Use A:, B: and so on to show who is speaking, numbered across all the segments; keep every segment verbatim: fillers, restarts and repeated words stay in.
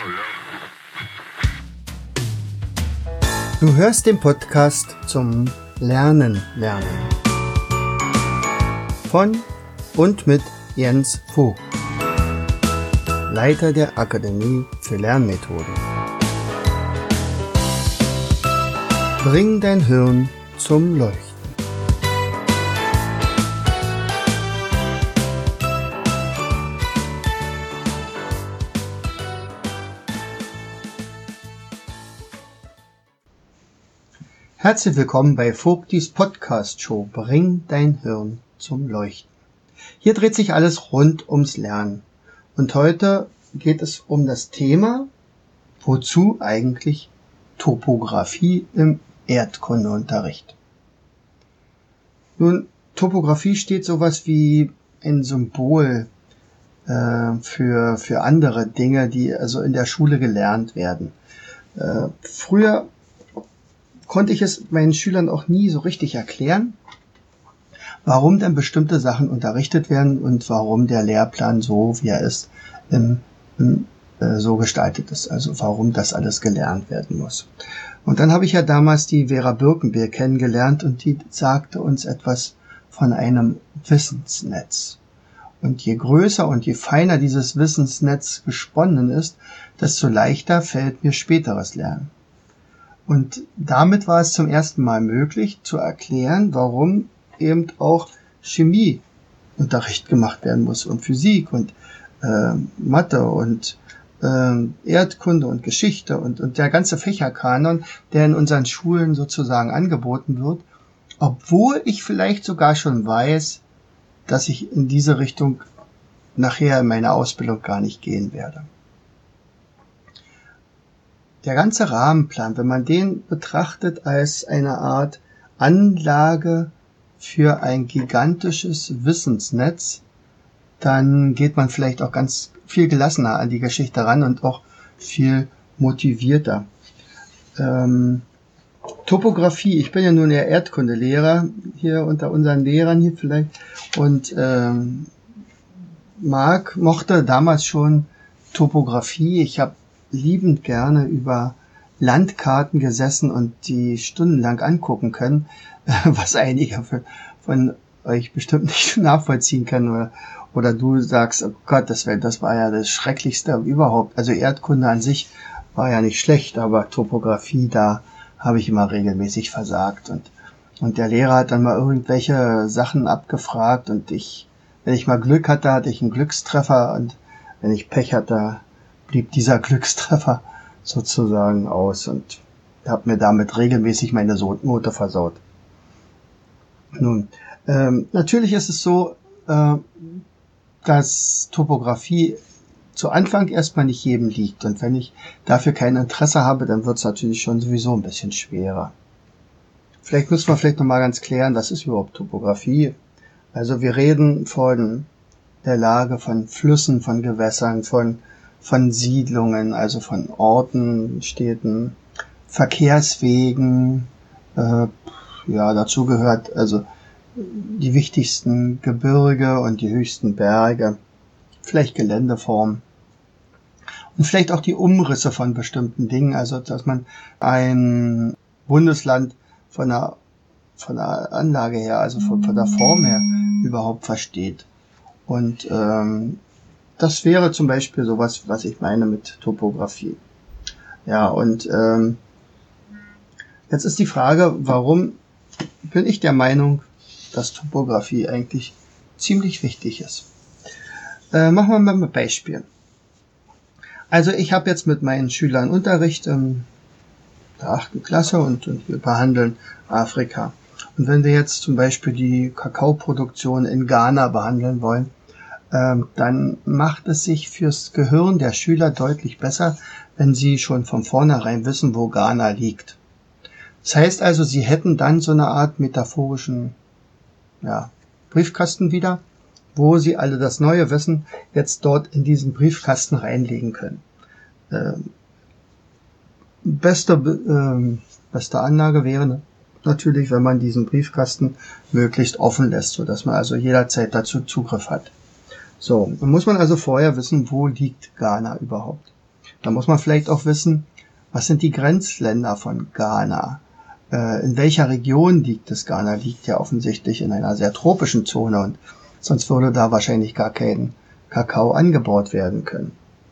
A: Du hörst den Podcast zum Lernen lernen von und mit Jens Vogt, Leiter der Akademie für Lernmethoden. Bring dein Hirn zum Leuchten. Herzlich willkommen bei Vogtis Podcast Show Bring dein Hirn zum Leuchten. Hier dreht sich alles rund ums Lernen. Und heute geht es um das Thema, wozu eigentlich Topographie im Erdkundeunterricht. Nun, Topographie steht sowas wie ein Symbol äh, für, für andere Dinge, die also in der Schule gelernt werden. Äh, früher konnte ich es meinen Schülern auch nie so richtig erklären, warum denn bestimmte Sachen unterrichtet werden und warum der Lehrplan so, wie er ist, im, im, äh, so gestaltet ist. Also warum das alles gelernt werden muss. Und dann habe ich ja damals die Vera Birkenbier kennengelernt und die sagte uns etwas von einem Wissensnetz. Und je größer und je feiner dieses Wissensnetz gesponnen ist, desto leichter fällt mir späteres Lernen. Und damit war es zum ersten Mal möglich zu erklären, warum eben auch Chemieunterricht gemacht werden muss und Physik und äh, Mathe und äh, Erdkunde und Geschichte und, und der ganze Fächerkanon, der in unseren Schulen sozusagen angeboten wird, obwohl ich vielleicht sogar schon weiß, dass ich in diese Richtung nachher in meiner Ausbildung gar nicht gehen werde. Der ganze Rahmenplan, wenn man den betrachtet als eine Art Anlage für ein gigantisches Wissensnetz, dann geht man vielleicht auch ganz viel gelassener an die Geschichte ran und auch viel motivierter. Ähm, Topographie, ich bin ja nun der Erdkundelehrer hier unter unseren Lehrern hier vielleicht und ähm, Marc mochte damals schon Topographie. Ich habe liebend gerne über Landkarten gesessen und die stundenlang angucken können, was einige von euch bestimmt nicht nachvollziehen können. Oder, oder du sagst, oh Gott, das, wär, das war ja das Schrecklichste überhaupt. Also Erdkunde an sich war ja nicht schlecht, aber Topographie, da habe ich immer regelmäßig versagt. Und, und der Lehrer hat dann mal irgendwelche Sachen abgefragt und ich, wenn ich mal Glück hatte, hatte ich einen Glückstreffer und wenn ich Pech hatte, blieb dieser Glückstreffer sozusagen aus und habe mir damit regelmäßig meine Note versaut. Nun, ähm, natürlich ist es so, äh, dass Topographie zu Anfang erstmal nicht jedem liegt und wenn ich dafür kein Interesse habe, dann wird es natürlich schon sowieso ein bisschen schwerer. Vielleicht müssen wir vielleicht nochmal ganz klären, was ist überhaupt Topographie? Also wir reden von der Lage von Flüssen, von Gewässern, von von Siedlungen, also von Orten, Städten, Verkehrswegen, äh, ja, dazu gehört also die wichtigsten Gebirge und die höchsten Berge, vielleicht Geländeformen und vielleicht auch die Umrisse von bestimmten Dingen, also dass man ein Bundesland von der, von der Anlage her, also von, von der Form her überhaupt versteht. Und ähm, das wäre zum Beispiel sowas, was ich meine mit Topographie. Ja, und ähm, jetzt ist die Frage, warum bin ich der Meinung, dass Topographie eigentlich ziemlich wichtig ist. Äh, machen wir mal ein Beispiel. Also ich habe jetzt mit meinen Schülern Unterricht in der achten Klasse und, und wir behandeln Afrika. Und wenn wir jetzt zum Beispiel die Kakaoproduktion in Ghana behandeln wollen, dann macht es sich fürs Gehirn der Schüler deutlich besser, wenn sie schon von vornherein wissen, wo Ghana liegt. Das heißt also, sie hätten dann so eine Art metaphorischen ja, Briefkasten wieder, wo sie alle das neue Wissen jetzt dort in diesen Briefkasten reinlegen können. Ähm, beste, ähm, beste Anlage wäre natürlich, wenn man diesen Briefkasten möglichst offen lässt, sodass man also jederzeit dazu Zugriff hat. So, dann muss man also vorher wissen, wo liegt Ghana überhaupt. Da muss man vielleicht auch wissen, was sind die Grenzländer von Ghana? Äh, in welcher Region liegt es? Ghana liegt ja offensichtlich in einer sehr tropischen Zone und sonst würde da wahrscheinlich gar kein Kakao angebaut werden können.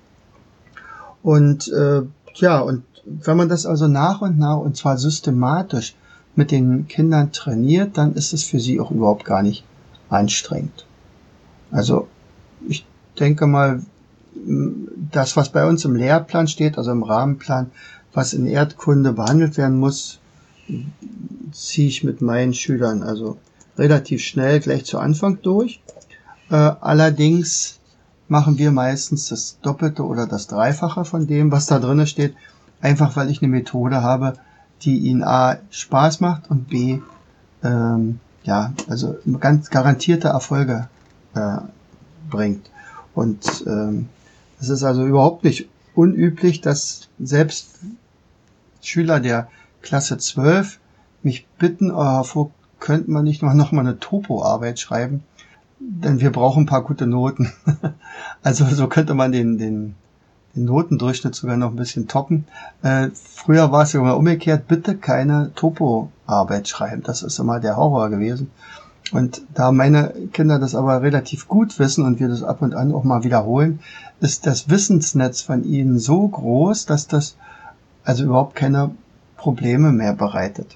A: Und äh, ja, und wenn man das also nach und nach und zwar systematisch mit den Kindern trainiert, dann ist es für sie auch überhaupt gar nicht anstrengend. Also ich denke mal, das, was bei uns im Lehrplan steht, also im Rahmenplan, was in Erdkunde behandelt werden muss, ziehe ich mit meinen Schülern also relativ schnell gleich zu Anfang durch. Äh, allerdings machen wir meistens das Doppelte oder das Dreifache von dem, was da drin steht, einfach weil ich eine Methode habe, die ihnen A, Spaß macht und B, ähm, ja, also ganz garantierte Erfolge äh, bringt. Und ähm, es ist also überhaupt nicht unüblich, dass selbst Schüler der Klasse zwölf mich bitten, oh, Herr Vogt, könnte man nicht noch, noch mal eine Topo-Arbeit schreiben? Denn wir brauchen ein paar gute Noten. Also so könnte man den, den, den Notendurchschnitt sogar noch ein bisschen toppen. Äh, früher war es ja immer umgekehrt, bitte keine Topo-Arbeit schreiben. Das ist immer der Horror gewesen. Und da meine Kinder das aber relativ gut wissen und wir das ab und an auch mal wiederholen, ist das Wissensnetz von ihnen so groß, dass das also überhaupt keine Probleme mehr bereitet.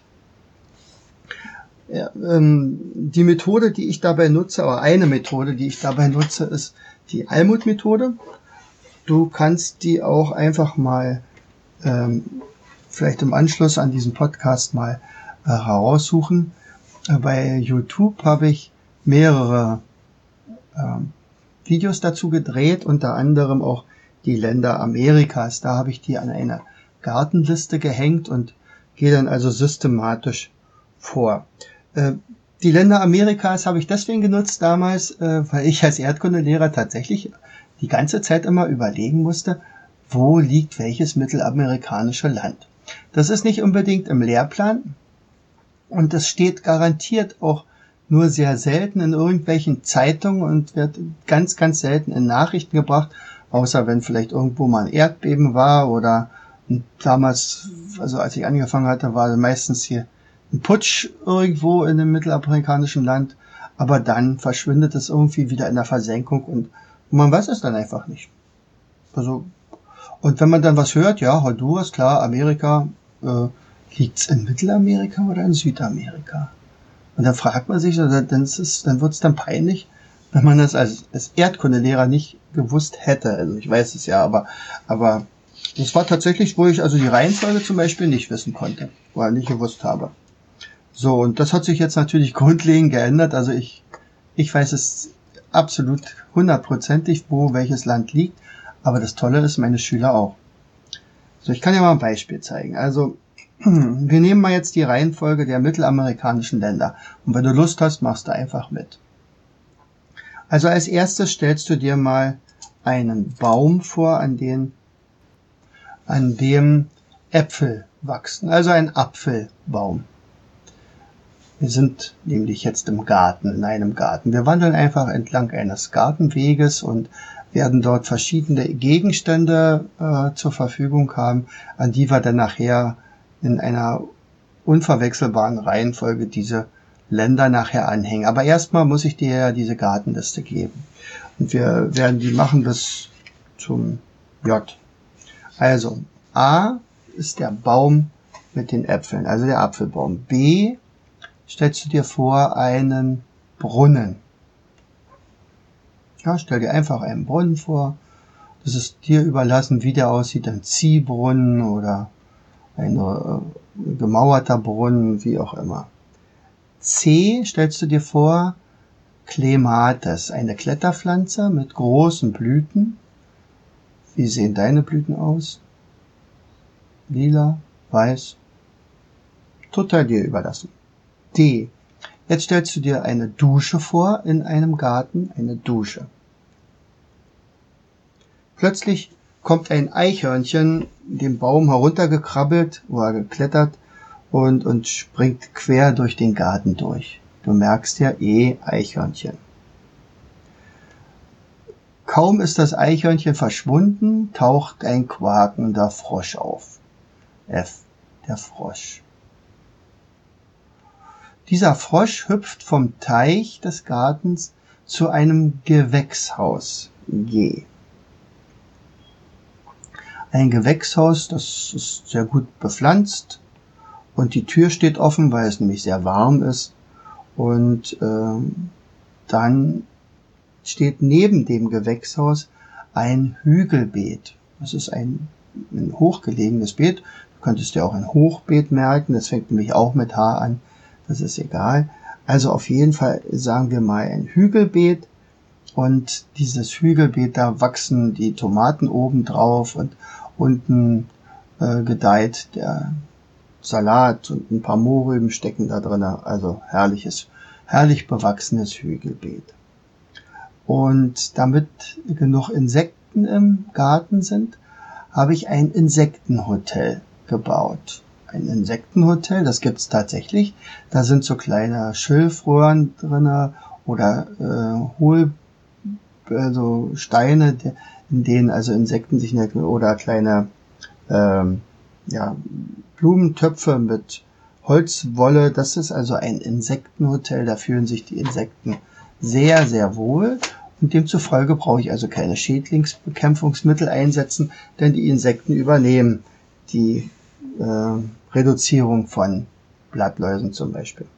A: Ja, ähm, die Methode, die ich dabei nutze, oder eine Methode, die ich dabei nutze, ist die Almut-Methode. Du kannst die auch einfach mal ähm, vielleicht im Anschluss an diesen Podcast mal äh, heraussuchen. Äh, bei YouTube habe ich mehrere ähm, Videos dazu gedreht, unter anderem auch die Länder Amerikas. Da habe ich die an eine Gartenliste gehängt und gehe dann also systematisch vor. Äh, die Länder Amerikas habe ich deswegen genutzt damals, äh, weil ich als Erdkundelehrer tatsächlich die ganze Zeit immer überlegen musste, wo liegt welches mittelamerikanische Land. Das ist nicht unbedingt im Lehrplan und es steht garantiert auch nur sehr selten in irgendwelchen Zeitungen und wird ganz, ganz selten in Nachrichten gebracht, außer wenn vielleicht irgendwo mal ein Erdbeben war oder damals, also als ich angefangen hatte, war meistens hier ein Putsch irgendwo in einem mittelamerikanischen Land, aber dann verschwindet es irgendwie wieder in der Versenkung und man weiß es dann einfach nicht. Also, und wenn man dann was hört, ja, Honduras, klar, Amerika, äh, liegt's in Mittelamerika oder in Südamerika? Und dann fragt man sich, dann, ist es, dann wird's dann peinlich, wenn man das als, als Erdkundelehrer nicht gewusst hätte. Also ich weiß es ja, aber, aber das war tatsächlich, wo ich also die Reihenfolge zum Beispiel nicht wissen konnte oder nicht gewusst habe. So, und das hat sich jetzt natürlich grundlegend geändert. Also ich, ich weiß es absolut hundertprozentig, wo welches Land liegt. Aber das Tolle ist, meine Schüler auch. So, ich kann ja mal ein Beispiel zeigen. Also, wir nehmen mal jetzt die Reihenfolge der mittelamerikanischen Länder. Und wenn du Lust hast, machst du einfach mit. Also als erstes stellst du dir mal einen Baum vor, an den, an dem Äpfel wachsen. Also ein Apfelbaum. Wir sind nämlich jetzt im Garten, in einem Garten. Wir wandeln einfach entlang eines Gartenweges und werden dort verschiedene Gegenstände äh, zur Verfügung haben, an die wir dann nachher in einer unverwechselbaren Reihenfolge diese Länder nachher anhängen. Aber erstmal muss ich dir ja diese Gartenliste geben. Und wir werden die machen bis zum J. Also A ist der Baum mit den Äpfeln, also der Apfelbaum. B stellst du dir vor einen Brunnen. Ja, stell dir einfach einen Brunnen vor. Das ist dir überlassen, wie der aussieht, ein Ziehbrunnen oder ein äh, gemauerter Brunnen, wie auch immer. C stellst du dir vor Klematis, eine Kletterpflanze mit großen Blüten. Wie sehen deine Blüten aus? Lila, weiß? Total dir überlassen. D. Jetzt stellst du dir eine Dusche vor in einem Garten, eine Dusche. Plötzlich kommt ein Eichhörnchen den Baum heruntergekrabbelt oder geklettert und, und springt quer durch den Garten durch. Du merkst ja eh Eichhörnchen. Kaum ist das Eichhörnchen verschwunden, taucht ein quakender Frosch auf. F, der Frosch. Dieser Frosch hüpft vom Teich des Gartens zu einem Gewächshaus. G. Ein Gewächshaus, das ist sehr gut bepflanzt und die Tür steht offen, weil es nämlich sehr warm ist. Und ähm, dann steht neben dem Gewächshaus ein Hügelbeet. Das ist ein, ein hochgelegenes Beet. Du könntest dir auch ein Hochbeet merken. Das fängt nämlich auch mit H an. Das ist egal. Also auf jeden Fall sagen wir mal ein Hügelbeet. Und dieses Hügelbeet, da wachsen die Tomaten oben drauf und unten äh, gedeiht der Salat und ein paar Mohrrüben stecken da drin. Also herrliches, herrlich bewachsenes Hügelbeet. Und damit genug Insekten im Garten sind, habe ich ein Insektenhotel gebaut. Ein Insektenhotel, das gibt's tatsächlich. Da sind so kleine Schilfröhren drinne oder äh, Hohl, also Steine, in denen also Insekten sich oder kleine ähm, ja, Blumentöpfe mit Holzwolle. Das ist also ein Insektenhotel. Da fühlen sich die Insekten sehr, sehr wohl. Und demzufolge brauche ich also keine Schädlingsbekämpfungsmittel einsetzen, denn die Insekten übernehmen die äh, Reduzierung von Blattläusen zum Beispiel.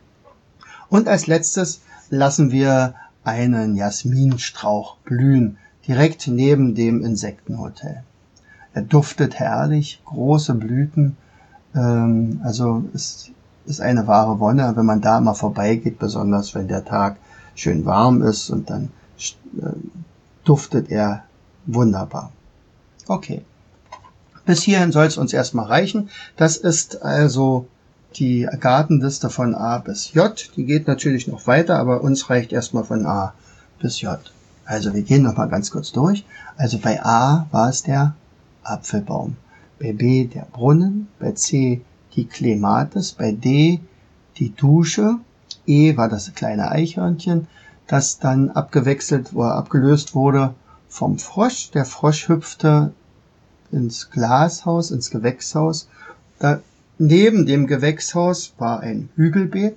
A: Und als letztes lassen wir einen Jasminstrauch blühen, direkt neben dem Insektenhotel. Er duftet herrlich, große Blüten, ähm, also es ist eine wahre Wonne, wenn man da mal vorbeigeht, besonders wenn der Tag schön warm ist und dann äh, duftet er wunderbar. Okay, bis hierhin soll es uns erstmal reichen. Das ist also die Gartenliste von A bis J. Die geht natürlich noch weiter, aber uns reicht erstmal von A bis J. Also wir gehen nochmal ganz kurz durch. Also bei A war es der Apfelbaum, bei B der Brunnen, bei C die Klematis, bei D die Dusche, E war das kleine Eichhörnchen, das dann abgewechselt, wo er abgelöst wurde vom Frosch. Der Frosch hüpfte ins Glashaus, ins Gewächshaus. Da, neben dem Gewächshaus war ein Hügelbeet.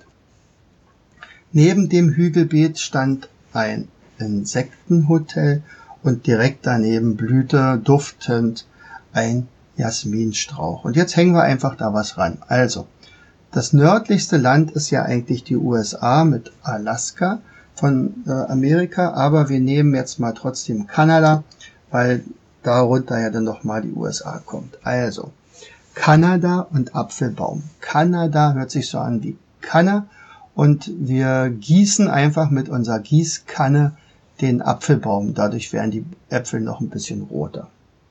A: Neben dem Hügelbeet stand ein Insektenhotel und direkt daneben blühte duftend ein Jasminstrauch. Und jetzt hängen wir einfach da was ran. Also, das nördlichste Land ist ja eigentlich die U S A mit Alaska von äh, Amerika, aber wir nehmen jetzt mal trotzdem Kanada, weil darunter ja dann noch mal die U S A kommt. Also, Kanada und Apfelbaum. Kanada hört sich so an wie Kanne und wir gießen einfach mit unserer Gießkanne den Apfelbaum. Dadurch werden die Äpfel noch ein bisschen roter.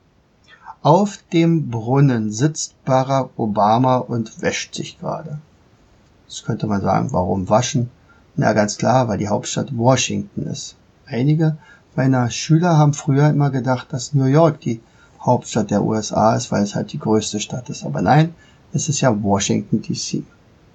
A: Auf dem Brunnen sitzt Barack Obama und wäscht sich gerade. Jetzt könnte man sagen, warum waschen? Na ganz klar, weil die Hauptstadt Washington ist. Einige meiner Schüler haben früher immer gedacht, dass New York die Hauptstadt der U S A ist, weil es halt die größte Stadt ist. Aber nein, es ist ja Washington D C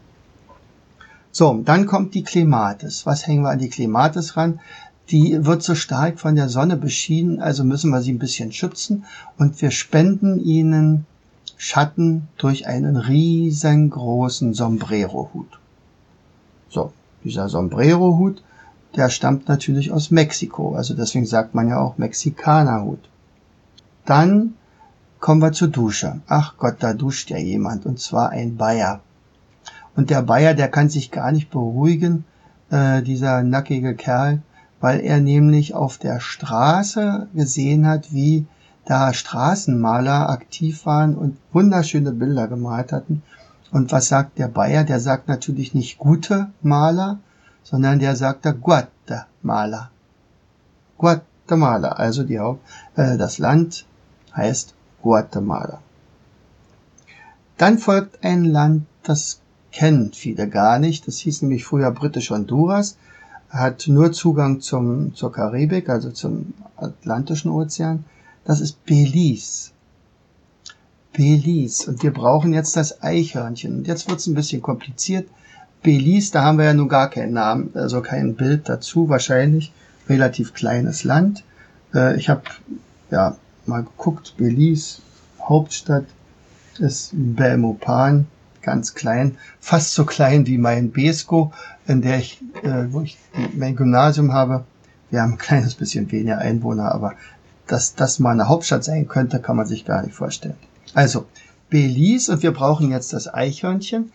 A: So, dann kommt die Klematis. Was hängen wir an die Klematis ran? Die wird so stark von der Sonne beschienen, also müssen wir sie ein bisschen schützen und wir spenden ihnen Schatten durch einen riesengroßen Sombrero-Hut. So, dieser Sombrero-Hut, der stammt natürlich aus Mexiko, also deswegen sagt man ja auch Mexikanerhut. Dann kommen wir zur Dusche. Ach Gott, da duscht ja jemand, und zwar ein Bayer. Und der Bayer, der kann sich gar nicht beruhigen, äh, dieser nackige Kerl, weil er nämlich auf der Straße gesehen hat, wie da Straßenmaler aktiv waren und wunderschöne Bilder gemalt hatten. Und was sagt der Bayer? Der sagt natürlich nicht gute Maler, sondern der sagt da Guatemala. Guatemala, also die Haupt, äh, das Land heißt Guatemala. Dann folgt ein Land, das kennen viele gar nicht. Das hieß nämlich früher Britisch Honduras, hat nur Zugang zum, zur Karibik, also zum Atlantischen Ozean. Das ist Belize. Belize. Und wir brauchen jetzt das Eichhörnchen. Und jetzt wird es ein bisschen kompliziert. Belize, da haben wir ja nun gar keinen Namen, also kein Bild dazu, wahrscheinlich. Relativ kleines Land. Äh, ich habe ja mal geguckt, Belize, Hauptstadt ist Belmopan, ganz klein, fast so klein wie mein Beeskow, in der ich, äh, wo ich mein Gymnasium habe. Wir haben ein kleines bisschen weniger Einwohner, aber dass das mal eine Hauptstadt sein könnte, kann man sich gar nicht vorstellen. Also, Belize, und wir brauchen jetzt das Eichhörnchen.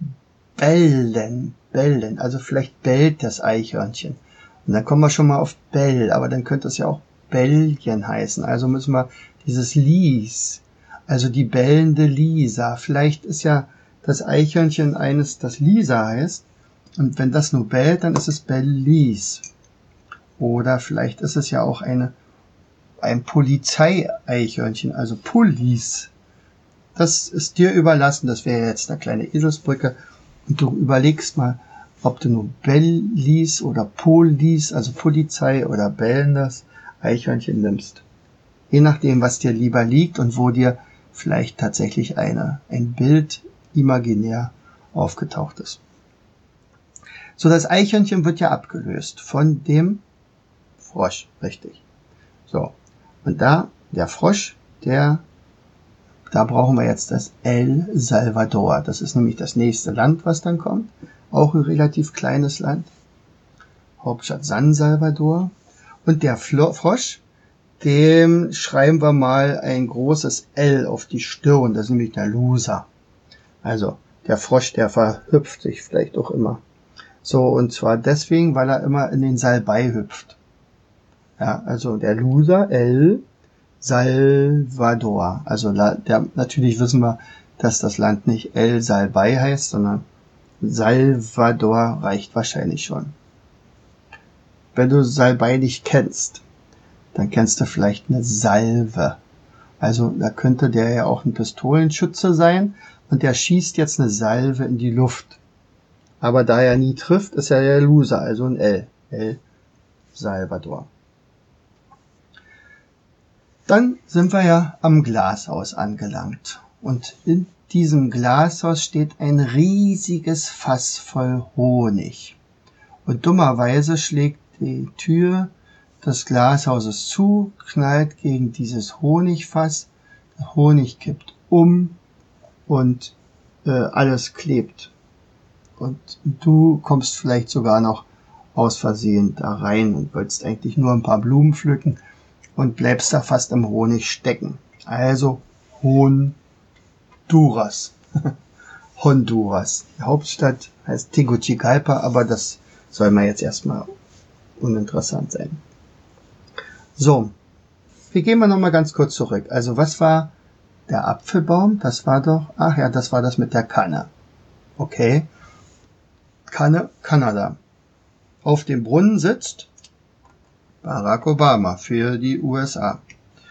A: Bellen, bellen, also vielleicht bellt das Eichhörnchen. Und dann kommen wir schon mal auf Bell, aber dann könnte es ja auch Belgien heißen. Also müssen wir dieses Lies, also die bellende Lisa. Vielleicht ist ja das Eichhörnchen eines, das Lisa heißt. Und wenn das nur bellt, dann ist es Belize. Oder vielleicht ist es ja auch eine, ein Polizei-Eichhörnchen, also Police. Das ist dir überlassen. Das wäre jetzt eine kleine Eselsbrücke. Und du überlegst mal, ob du nur Bellies oder Police, also Polizei oder bellendes Eichhörnchen nimmst. Je nachdem, was dir lieber liegt und wo dir vielleicht tatsächlich eine, ein Bild imaginär aufgetaucht ist. So, das Eichhörnchen wird ja abgelöst von dem Frosch, richtig. So, und da, der Frosch, der, da brauchen wir jetzt das El Salvador. Das ist nämlich das nächste Land, was dann kommt. Auch ein relativ kleines Land. Hauptstadt San Salvador. Und der Flo- Frosch, dem schreiben wir mal ein großes L auf die Stirn. Das ist nämlich der Loser. Also, der Frosch, der verhüpft sich vielleicht auch immer. So, und zwar deswegen, weil er immer in den Salbei hüpft. Ja, also der Loser, El Salvador. Also der, natürlich wissen wir, dass das Land nicht El Salbei heißt, sondern Salvador reicht wahrscheinlich schon. Wenn du Salbei nicht kennst, dann kennst du vielleicht eine Salve. Also da könnte der ja auch ein Pistolenschütze sein und der schießt jetzt eine Salve in die Luft. Aber da er nie trifft, ist er der Loser, also ein L. El Salvador. Dann sind wir ja am Glashaus angelangt. Und in diesem Glashaus steht ein riesiges Fass voll Honig. Und dummerweise schlägt die Tür des Glashauses zu, knallt gegen dieses Honigfass, der Honig kippt um und äh, alles klebt. Und du kommst vielleicht sogar noch aus Versehen da rein und wolltest eigentlich nur ein paar Blumen pflücken und bleibst da fast im Honig stecken. Also Honduras. Honduras. Die Hauptstadt heißt Tegucigalpa, aber das soll mal jetzt erstmal uninteressant sein. So, wir gehen mal nochmal ganz kurz zurück. Also was war der Apfelbaum? Das war doch, ach ja, das war das mit der Kanne. Okay. Kanne, Kanada. Auf dem Brunnen sitzt Barack Obama für die U S A.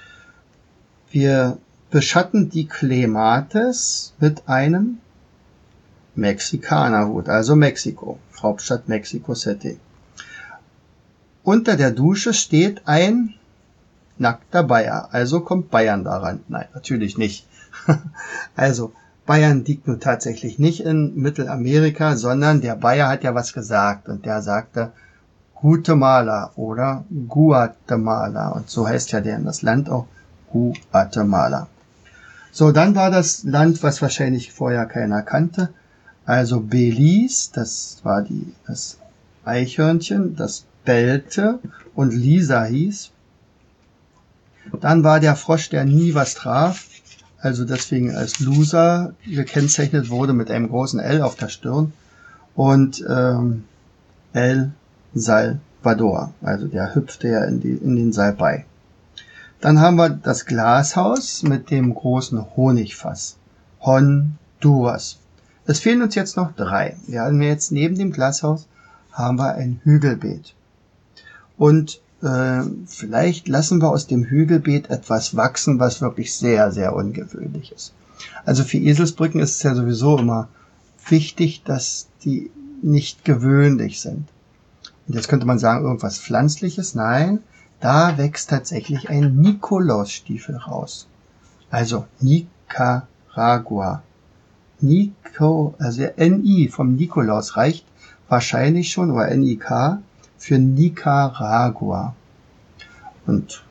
A: Wir beschatten die Klematis mit einem Mexikanerhut, also Mexiko, Hauptstadt Mexico City. Unter der Dusche steht ein nackter Bayer, also kommt Bayern daran. Nein, natürlich nicht. Also Bayern liegt nun tatsächlich nicht in Mittelamerika, sondern der Bayer hat ja was gesagt und der sagte Guatemala oder Guatemala und so heißt ja der das Land auch Guatemala. So, dann war das Land, was wahrscheinlich vorher keiner kannte, also Belize, das war die das Eichhörnchen, das bellte und Lisa hieß. Dann war der Frosch, der nie was traf, also deswegen als Loser gekennzeichnet wurde mit einem großen L auf der Stirn und ähm, El Salvador, also der hüpfte ja in, die, in den Salbei. Dann haben wir das Glashaus mit dem großen Honigfass, Honduras. Es fehlen uns jetzt noch drei. Wir haben jetzt neben dem Glashaus haben wir ein Hügelbeet. Und äh, vielleicht lassen wir aus dem Hügelbeet etwas wachsen, was wirklich sehr, sehr ungewöhnlich ist. Also für Eselsbrücken ist es ja sowieso immer wichtig, dass die nicht gewöhnlich sind. Und jetzt könnte man sagen, irgendwas Pflanzliches. Nein, da wächst tatsächlich ein Nikolausstiefel raus. Also Nicaragua. Nico, also N I vom Nikolaus reicht wahrscheinlich schon, oder N I K für Nicaragua. Und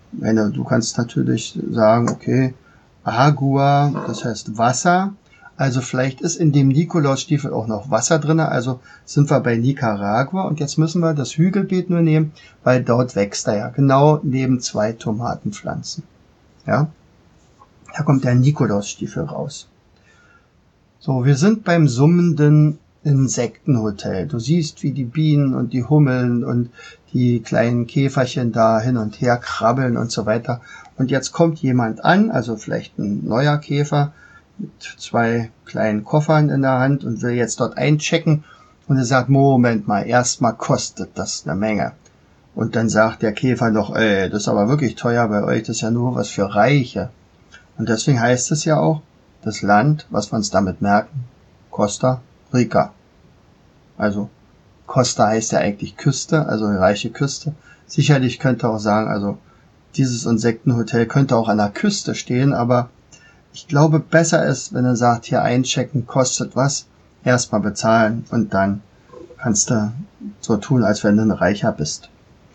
A: Meine, du kannst natürlich sagen, okay, Agua, das heißt Wasser. Also vielleicht ist in dem Nikolausstiefel auch noch Wasser drin. Also sind wir bei Nicaragua. Und jetzt müssen wir das Hügelbeet nur nehmen, weil dort wächst er ja. Genau neben zwei Tomatenpflanzen. Ja, da kommt der Nikolausstiefel raus. So, wir sind beim summenden Insektenhotel. Du siehst, wie die Bienen und die Hummeln und die kleinen Käferchen da hin und her krabbeln und so weiter. Und jetzt kommt jemand an, also vielleicht ein neuer Käfer mit zwei kleinen Koffern in der Hand und will jetzt dort einchecken. Und er sagt, Moment mal, erstmal kostet das eine Menge. Und dann sagt der Käfer noch, ey, das ist aber wirklich teuer bei euch, das ist ja nur was für Reiche. Und deswegen heißt es ja auch, das Land, was wir uns damit merken, Costa Rica. Also Costa heißt ja eigentlich Küste, also eine reiche Küste. Sicherlich könnte auch sagen, also dieses Insektenhotel könnte auch an der Küste stehen, aber ich glaube, besser ist, wenn er sagt, hier einchecken kostet was, erstmal bezahlen und dann kannst du so tun, als wenn du ein Reicher bist.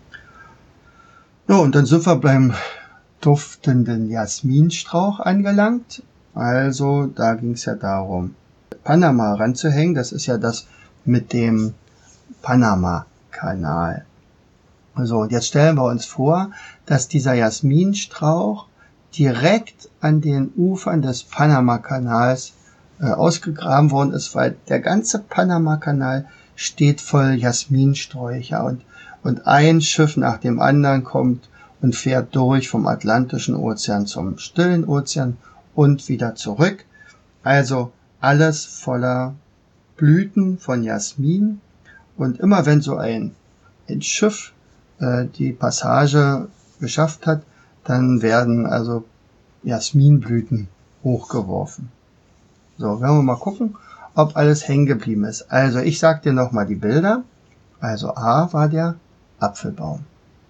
A: Ja, und dann sind wir beim duftenden Jasminstrauch angelangt. Also da ging es ja darum, Panama ranzuhängen. Das ist ja das mit dem Panama-Kanal. So, und jetzt stellen wir uns vor, dass dieser Jasminstrauch direkt an den Ufern des Panama-Kanals äh, ausgegraben worden ist, weil der ganze Panama-Kanal steht voll Jasminsträucher und, und ein Schiff nach dem anderen kommt und fährt durch vom Atlantischen Ozean zum Stillen Ozean und wieder zurück. Also alles voller Blüten von Jasmin. Und immer wenn so ein, ein Schiff äh, die Passage geschafft hat, dann werden also Jasminblüten hochgeworfen. So, werden wir mal gucken, ob alles hängen geblieben ist. Also ich sag dir nochmal die Bilder. Also A war der Apfelbaum.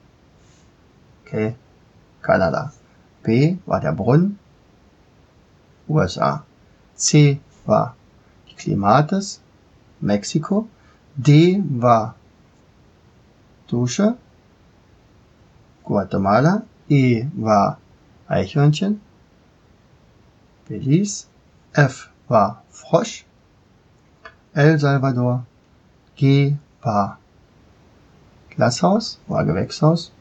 A: Okay, Kanada. B war der Brunnen, U S A. C war die Klimatis, Mexiko. D war Dusche, Guatemala. E war Eichhörnchen, Belize. F war Frosch, El Salvador. G war Glashaus, war Gewächshaus.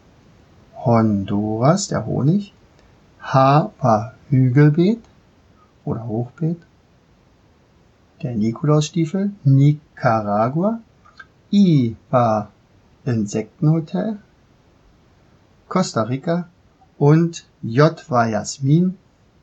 A: Honduras, der Honig. H war Hügelbeet oder Hochbeet. Der Nikolausstiefel, Nicaragua. I war Insektenhotel, Costa Rica. Und J war Jasmin.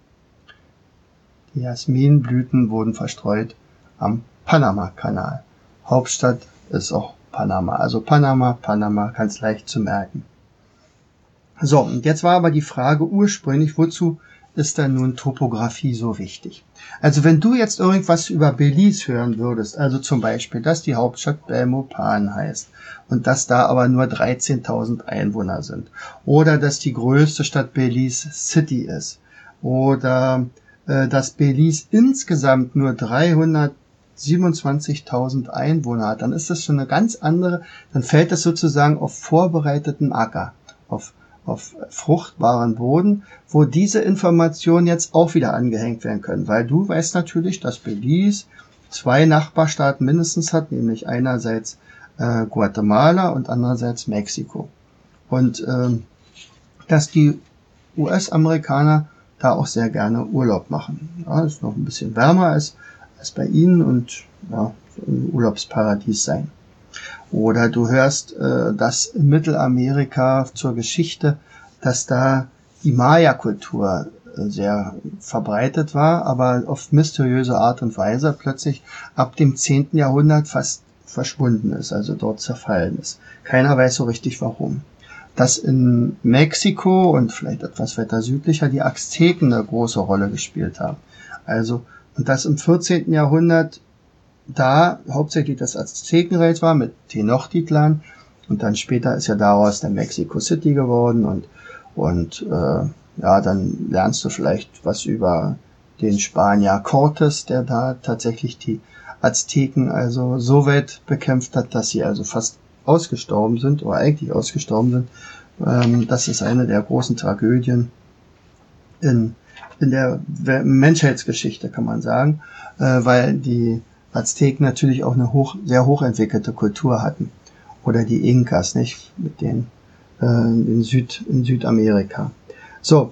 A: Die Jasminblüten wurden verstreut am Panama-Kanal. Hauptstadt ist auch Panama. Also Panama, Panama, ganz leicht zu merken. So, und jetzt war aber die Frage ursprünglich, wozu ist denn nun Topographie so wichtig? Also wenn du jetzt irgendwas über Belize hören würdest, also zum Beispiel, dass die Hauptstadt Belmopan heißt und dass da aber nur dreizehntausend Einwohner sind, oder dass die größte Stadt Belize City ist, oder äh, dass Belize insgesamt nur dreihundertsiebenundzwanzigtausend Einwohner hat, dann ist das schon eine ganz andere, dann fällt das sozusagen auf vorbereiteten Acker, auf auf fruchtbaren Boden, wo diese Informationen jetzt auch wieder angehängt werden können, weil du weißt natürlich, dass Belize zwei Nachbarstaaten mindestens hat, nämlich einerseits äh, Guatemala und andererseits Mexiko. Und ähm, dass die U S-Amerikaner da auch sehr gerne Urlaub machen. Ja, ist noch ein bisschen wärmer als, als bei ihnen und ja, ein Urlaubsparadies sein. Oder du hörst, äh, dass in Mittelamerika zur Geschichte, dass da die Maya-Kultur äh, sehr verbreitet war, aber auf mysteriöse Art und Weise plötzlich ab dem zehnten Jahrhundert fast verschwunden ist, also dort zerfallen ist. Keiner weiß so richtig warum. Dass in Mexiko und vielleicht etwas weiter südlicher die Azteken eine große Rolle gespielt haben. Also, und dass im vierzehnten Jahrhundert da hauptsächlich das Aztekenreich war mit Tenochtitlan und dann später ist ja daraus der Mexico City geworden und und äh, ja, dann lernst du vielleicht was über den Spanier Cortés, der da tatsächlich die Azteken also so weit bekämpft hat, dass sie also fast ausgestorben sind oder eigentlich ausgestorben sind, Ähm, das ist eine der großen Tragödien in, in der Menschheitsgeschichte, kann man sagen, äh, weil die Azteken natürlich auch eine hoch, sehr hochentwickelte Kultur hatten. Oder die Inkas, nicht? Mit denen äh, in, Süd, in Südamerika. So,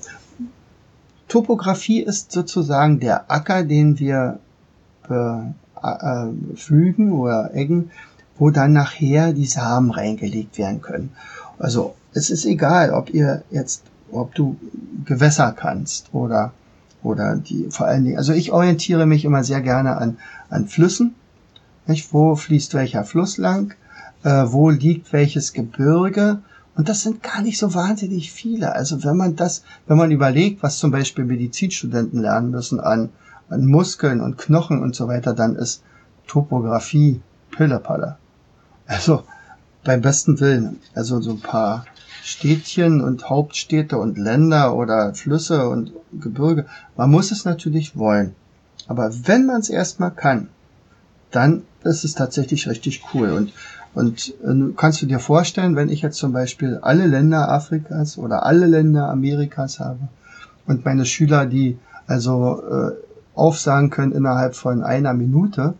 A: Topographie ist sozusagen der Acker, den wir äh, äh, pflügen oder eggen, wo dann nachher die Samen reingelegt werden können. Also es ist egal, ob ihr jetzt, ob du Gewässer kannst oder oder die vor allen Dingen. Also ich orientiere mich immer sehr gerne an an Flüssen. Nicht? Wo fließt welcher Fluss lang? Äh, wo liegt welches Gebirge? Und das sind gar nicht so wahnsinnig viele. Also wenn man das, wenn man überlegt, was zum Beispiel Medizinstudenten lernen müssen an, an Muskeln und Knochen und so weiter, dann ist Topographie Pillepalle. Also beim besten Willen. Also so ein paar Städtchen und Hauptstädte und Länder oder Flüsse und Gebirge. Man muss es natürlich wollen. Aber wenn man es erstmal kann, dann ist es tatsächlich richtig cool. Und Und äh, kannst du dir vorstellen, wenn ich jetzt zum Beispiel alle Länder Afrikas oder alle Länder Amerikas habe und meine Schüler, die also äh, aufsagen können innerhalb von einer Minute,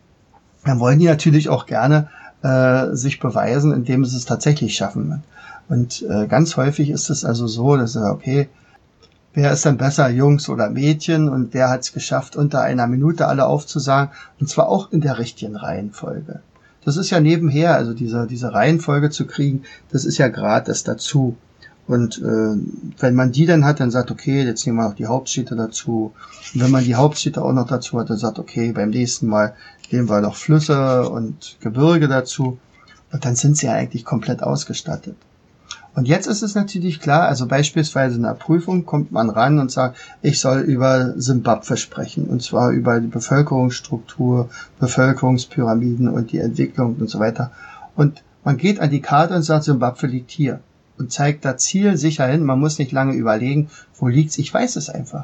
A: dann wollen die natürlich auch gerne äh, sich beweisen, indem sie es tatsächlich schaffen. Und äh, ganz häufig ist es also so, dass okay, wer ist denn besser, Jungs oder Mädchen, und wer hat es geschafft, unter einer Minute alle aufzusagen, und zwar auch in der richtigen Reihenfolge. Das ist ja nebenher, also diese, diese Reihenfolge zu kriegen, das ist ja gratis dazu. Und äh, wenn man die dann hat, dann sagt, okay, jetzt nehmen wir noch die Hauptstädte dazu. Und wenn man die Hauptstädte auch noch dazu hat, dann sagt, okay, beim nächsten Mal nehmen wir noch Flüsse und Gebirge dazu. Und dann sind sie ja eigentlich komplett ausgestattet. Und jetzt ist es natürlich klar, also beispielsweise in der Prüfung kommt man ran und sagt, ich soll über Simbabwe sprechen, und zwar über die Bevölkerungsstruktur, Bevölkerungspyramiden und die Entwicklung und so weiter. Und man geht an die Karte und sagt, Simbabwe liegt hier und zeigt da zielsicher hin. Man muss nicht lange überlegen, wo liegt's, ich weiß es einfach.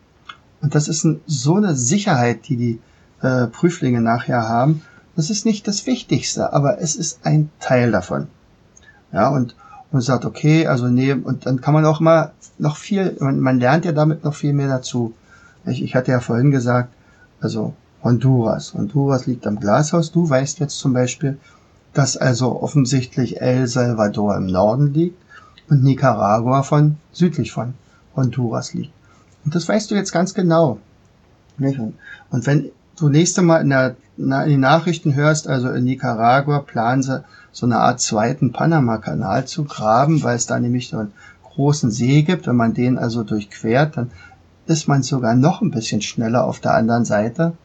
A: Und das ist ein, so eine Sicherheit, die die äh, Prüflinge nachher haben. Das ist nicht das Wichtigste, aber es ist ein Teil davon. Ja, und und sagt, okay, also nee, und dann kann man auch mal noch viel, man, man lernt ja damit noch viel mehr dazu. Ich, ich hatte ja vorhin gesagt, also Honduras. Honduras liegt am Glashaus. Du weißt jetzt zum Beispiel, dass also offensichtlich El Salvador im Norden liegt und Nicaragua von südlich von Honduras liegt. Und das weißt du jetzt ganz genau. Nicht? Und wenn du nächste Mal in, der, in den Nachrichten hörst, also in Nicaragua planen sie so eine Art zweiten Panama-Kanal zu graben, weil es da nämlich so einen großen See gibt. Wenn man den also durchquert, dann ist man sogar noch ein bisschen schneller auf der anderen Seite.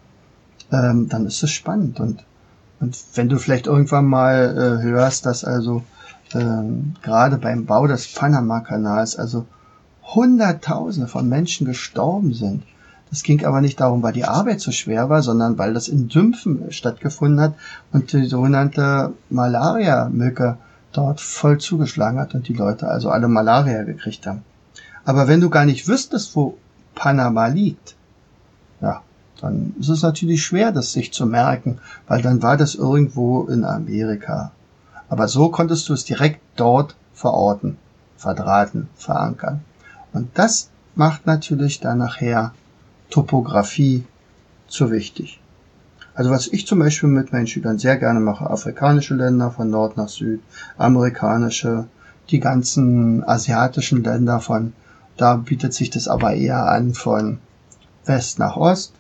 A: Ähm, dann ist es spannend. Und, und wenn du vielleicht irgendwann mal äh, hörst, dass also ähm, gerade beim Bau des Panama-Kanals also Hunderttausende von Menschen gestorben sind. Das ging aber nicht darum, weil die Arbeit so schwer war, sondern weil das in Sümpfen stattgefunden hat und die sogenannte Malaria-Mücke dort voll zugeschlagen hat und die Leute also alle Malaria gekriegt haben. Aber wenn du gar nicht wüsstest, wo Panama liegt, ja, dann ist es natürlich schwer, das sich zu merken, weil dann war das irgendwo in Amerika. Aber so konntest du es direkt dort verorten, verdrahten, verankern. Und das macht natürlich dann nachher Topographie zu wichtig. Also was ich zum Beispiel mit meinen Schülern sehr gerne mache, afrikanische Länder von Nord nach Süd, amerikanische, die ganzen asiatischen Länder von, da bietet sich das aber eher an von West nach Ost.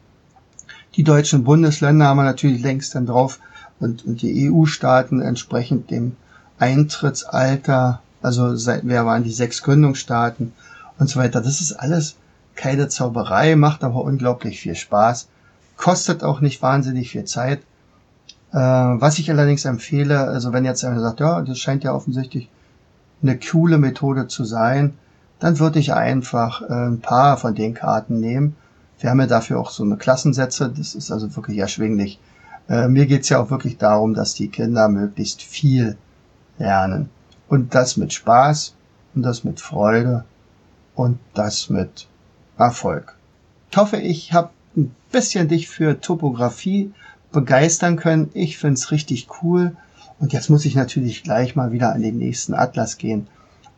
A: Die deutschen Bundesländer haben wir natürlich längst dann drauf und, und die E U-Staaten entsprechend dem Eintrittsalter, also seit, wer waren die sechs Gründungsstaaten und so weiter. Das ist alles keine Zauberei, macht aber unglaublich viel Spaß, kostet auch nicht wahnsinnig viel Zeit. Äh, was ich allerdings empfehle, also wenn jetzt einer sagt, ja, das scheint ja offensichtlich eine coole Methode zu sein, dann würde ich einfach äh, ein paar von den Karten nehmen. Wir haben ja dafür auch so eine Klassensätze, das ist also wirklich erschwinglich. Äh, mir geht's ja auch wirklich darum, dass die Kinder möglichst viel lernen. Und das mit Spaß und das mit Freude und das mit Erfolg. Ich hoffe, ich habe ein bisschen dich für Topographie begeistern können. Ich find's richtig cool. Und jetzt muss ich natürlich gleich mal wieder an den nächsten Atlas gehen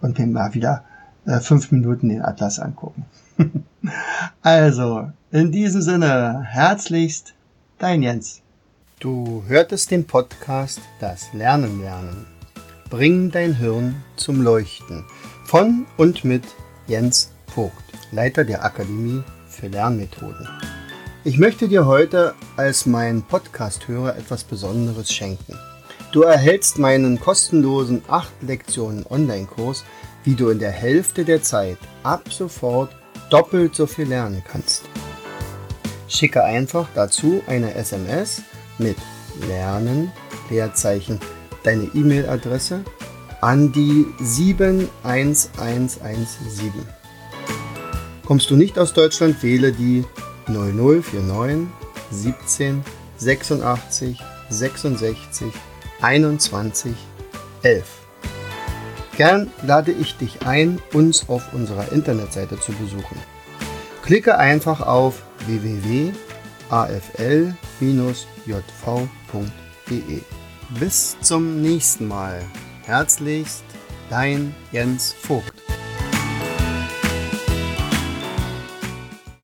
A: und mir mal wieder äh, fünf Minuten den Atlas angucken. Also, in diesem Sinne, herzlichst, dein Jens. Du hörtest den Podcast Das Lernen lernen. Bring dein Hirn zum Leuchten. Von und mit Jens Vogt, Leiter der Akademie für Lernmethoden. Ich möchte dir heute als mein Podcast-Hörer etwas Besonderes schenken. Du erhältst meinen kostenlosen acht Lektionen Online-Kurs, wie du in der Hälfte der Zeit ab sofort doppelt so viel lernen kannst. Schicke einfach dazu eine S M S mit Lernen, Leerzeichen, deine E-Mail-Adresse an die sieben eins eins eins sieben. Kommst du nicht aus Deutschland, wähle die null null vier neun siebzehn sechsundachtzig sechsundsechzig einundzwanzig elf. Gern lade ich dich ein, uns auf unserer Internetseite zu besuchen. Klicke einfach auf w w w punkt a f l bindestrich j v punkt d e. Bis zum nächsten Mal. Herzlichst, dein Jens Vogt.